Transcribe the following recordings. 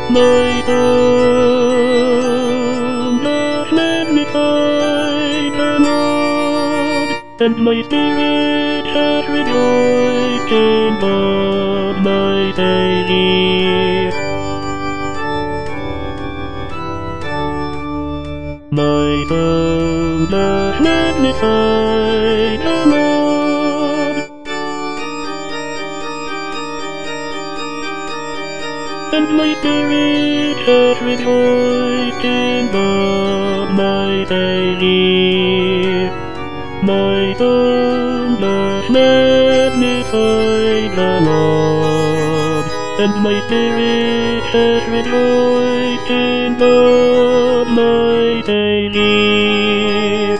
My tongue does magnify the Lord, and my spirit has rejoiced in God my Saviour. My tongue does magnify the Lord, and my spirit has rejoiced in God my Saviour. My tongue does magnify the Lord, and my spirit has rejoiced in God my Saviour.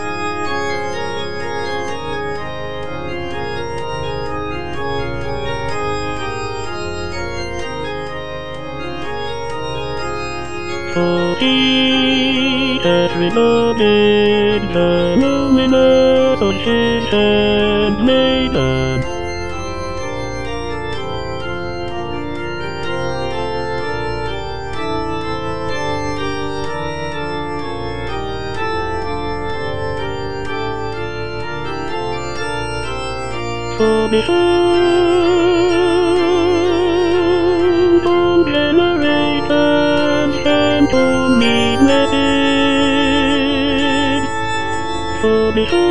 For he has regarded the lowliness of his handmaiden. For behold, all generations stand to me blessed. For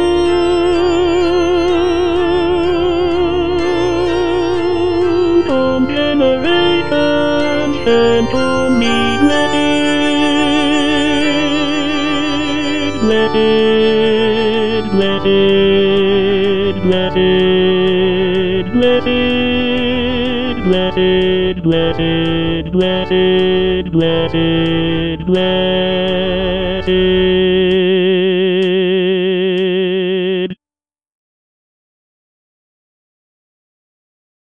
behold, all generations stand to me blessed. Blessed, blessed, blessed, blessed, blessed, blessed, blessed, blessed, blessed.